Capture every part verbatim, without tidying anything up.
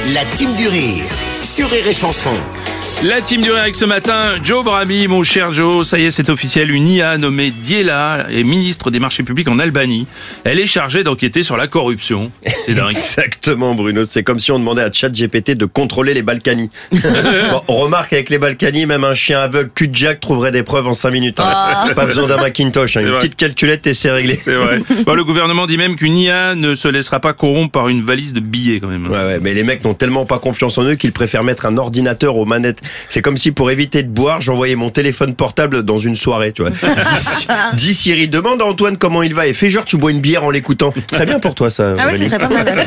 La team du rire sur Rire et Chanson. La team du rire avec ce matin, Joe Brami, mon cher Joe, ça y est, c'est officiel, une I A nommée Diela est ministre des marchés publics en Albanie. Elle est chargée d'enquêter sur la corruption. C'est dingue. Exactement, Bruno, c'est comme si on demandait à ChatGPT de contrôler les Balkany. Bon, on remarque avec les Balkany, même un chien aveugle cul-de-jack trouverait des preuves en cinq minutes. Hein. Ah. Pas besoin d'un Macintosh, hein. Une vrai. Petite calculette et c'est réglé. C'est vrai. Bon, le gouvernement dit même qu'une I A ne se laissera pas corrompre par une valise de billets quand même. Ouais, ouais, mais les mecs n'ont tellement pas confiance en eux qu'ils préfèrent mettre un ordinateur aux manettes. C'est comme si pour éviter de boire, j'envoyais mon téléphone portable dans une soirée, tu vois. Dis, dis Siri, demande à Antoine comment il va et fais genre tu bois une bière en l'écoutant. Ce serait bien pour toi ça. Ah ouais, ce serait pas mal.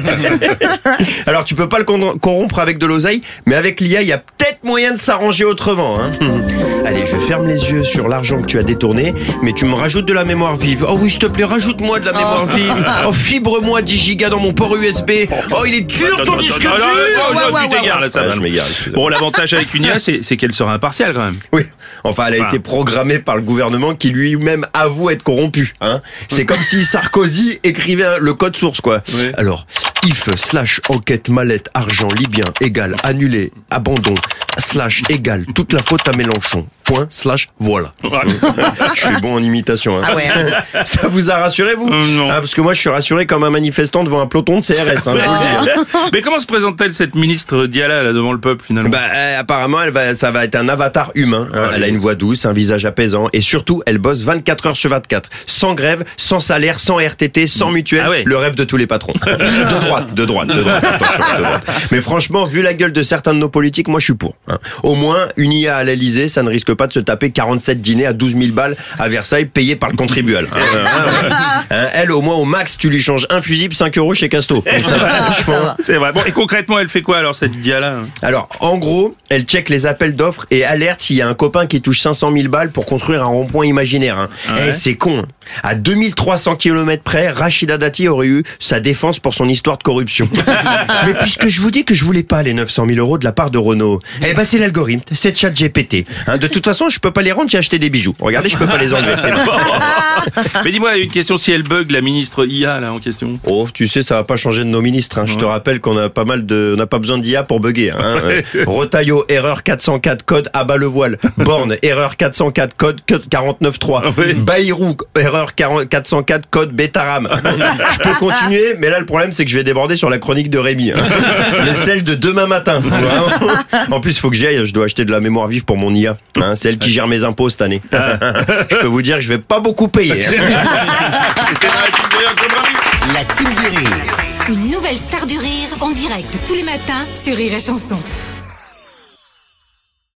Alors tu peux pas le corrompre avec de l'oseille, mais avec l'I A, il y a peut-être moyen de s'arranger autrement. Hein. Allez, je ferme les yeux sur l'argent que tu as détourné, mais tu me rajoutes de la mémoire vive. Oh oui, s'il te plaît, rajoute-moi de la mémoire oh. vive. Oh, fibre-moi dix gigas dans mon port U S B. Oh, il est dur ton disque dur. Tu t'égares là, ça va. Je m'égare. Bon, l'avantage avec une I A, c'est, c'est qu'elle sera impartiale quand même. Oui, enfin, elle a enfin. été programmée par le gouvernement qui lui-même avoue être corrompu. Hein. C'est comme si Sarkozy écrivait le code source, quoi. Oui. Alors, if slash enquête mallette argent libyen égale annulé abandon slash égale toute la faute à Mélenchon. Point slash voilà. Je suis bon en imitation. Hein. Ah ouais, hein. Ça vous a rassuré vous euh, Non. Ah, parce que moi je suis rassuré comme un manifestant devant un peloton de C R S. Hein, oh. Mais comment se présente-t-elle cette ministre Diela là devant le peuple finalement? Bah euh, apparemment elle va, ça va être un avatar humain. Hein. Elle a une voix douce, un visage apaisant et surtout elle bosse vingt-quatre heures sur vingt-quatre, sans grève, sans salaire, sans R T T, sans mutuelle. Ah ouais. Le rêve de tous les patrons. De droite, de droite, de droite. Attention, de droite. Mais franchement, vu la gueule de certains de nos politiques, moi je suis pour. Hein. Au moins une I A à l'Elysée, ça ne risque pas de se taper quarante-sept dîners à douze mille balles à Versailles payés par le contribuable. Hein, elle, au moins, au max, tu lui changes un fusible, cinq euros chez Casto. Ça va, je pense. C'est vrai. Bon, et concrètement, elle fait quoi alors, cette Diela? Alors, en gros, elle check les appels d'offres et alerte s'il y a un copain qui touche cinq cent mille balles pour construire un rond-point imaginaire. Hein. Ah ouais. Eh, c'est con. Hein. À deux mille trois cents kilomètres près, Rachida Dati aurait eu sa défense pour son histoire de corruption. Mais puisque je vous dis que je voulais pas les neuf cent mille euros de la part de Renault, eh ben c'est l'algorithme, c'est ChatGPT. Hein, de toute façon, je peux pas les rendre, j'ai acheté des bijoux. Regardez, je peux pas les enlever. Mais dis-moi, une question, si elle bug, la ministre I A là en question. Oh, tu sais, ça va pas changer de nos ministres. Hein. Ouais. Je te rappelle qu'on a pas mal de, on n'a pas besoin d'I A pour bugger. Hein. Ouais. Rotaillot, erreur quatre cent quatre, code abat le voile. Borne, erreur quatre cent quatre, code quarante-neuf trois. Ouais. Bayrou, erreur quatre cent quatre, code Betaram. Je peux continuer, mais là le problème c'est que je vais déborder sur la chronique de Rémi. Hein. Mais celle de demain matin. En plus, il faut que j'y aille. Je dois acheter de la mémoire vive pour mon I A. Hein, c'est elle qui gère mes impôts cette année. Je peux vous dire que je vais pas beaucoup payer. La team du rire. Une nouvelle star du rire en direct tous les matins sur Rire et Chanson.